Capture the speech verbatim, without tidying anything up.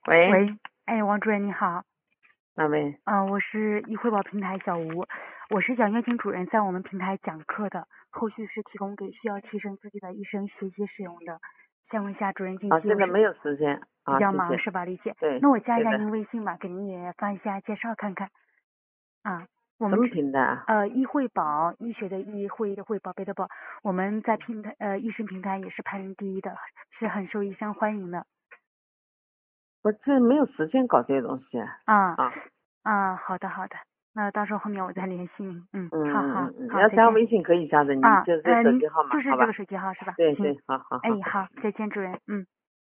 喂， 喂，哎，王主任你好， 哪位？ 嗯、我是易汇报平台小吴，我是想邀请主任在我们平台讲课的，后续是提供给需要提升自己的医生学习使用的。想问一下主任近啊， 期有时现在没有时间啊， 比较谢谢。 忙是吧？理解。 对， 那我加一下对的。 您微信吧，给您也发一下介绍看看。啊，我什么们这平台啊？ 呃医汇宝，医学的医，会议的会，宝贝的宝，我们在平台呃医生平台也是排名第一的，是很受医生欢迎的。 我这没有时间搞这些东西啊啊。 啊，好的好的，那到时候后面我再联系您。嗯， 嗯好好嗯嗯嗯， 好， 要再见。 加微信可以加的，你啊， 就这呃，您手机号码，好吧？ 就是这个手机号是吧？行， 对对，好好好。 哎，好，再见，主任。嗯。